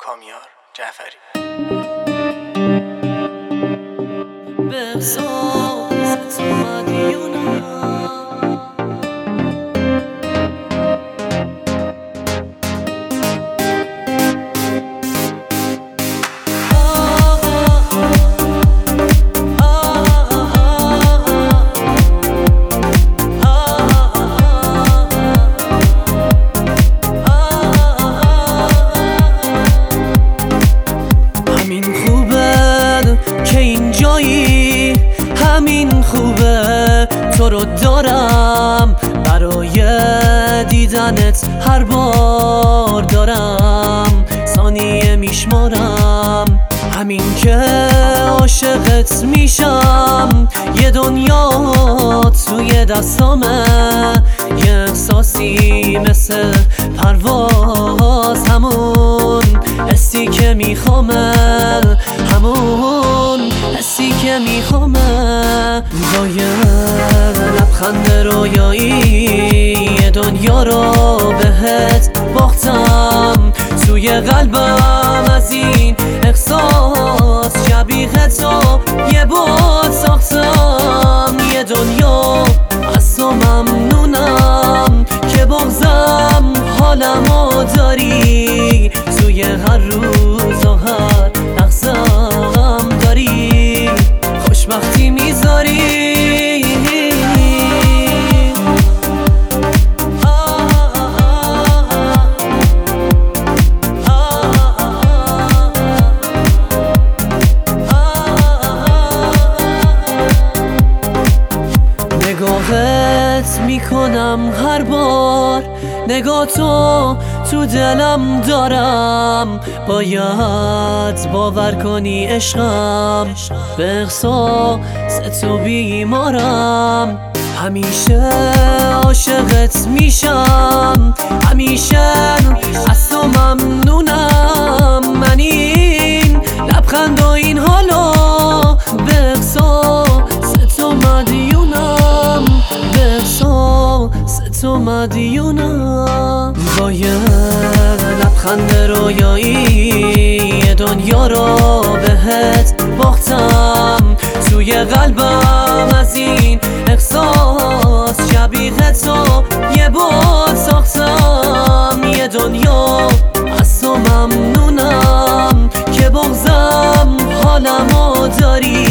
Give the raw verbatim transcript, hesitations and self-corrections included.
کامیار جعفری. همین خوبه تو رو دارم، برای دیدنت هر بار دارم ثانیه میشمارم. همین که عاشقت میشم، یه دنیا توی دستامه، یه احساسی مثل پرواز، همون حسی که میخوامه، همون حسی که میخوامه. با یه لبخند رویایی یه دنیا رو بهت باختم، توی قلبم از این احساس شبیه تو یه بود ساختم. یه دنیا از تو ممنونم که بغضم حالمو داری، توی هر روز و هر لحظه‌ام داری خوشبختی میذاری. نگاهت میکنم هر بار، نگاه تو تو دلم دارم، باید باور کنی عشقم، به احساس تو بیمارم. همیشه عاشقت میشم، همیشه از تو ممنونم. من این لبخند و این حالو به احساس تو مدیونم، به احساس تو مدیونم. با یه لبخند رویایی یه دنیا رو بهت باختم، توی قلبم از این احساس شبیه تو یه بود ساختم. یه دنیا از تو ممنونم که بغضم حالمو داری،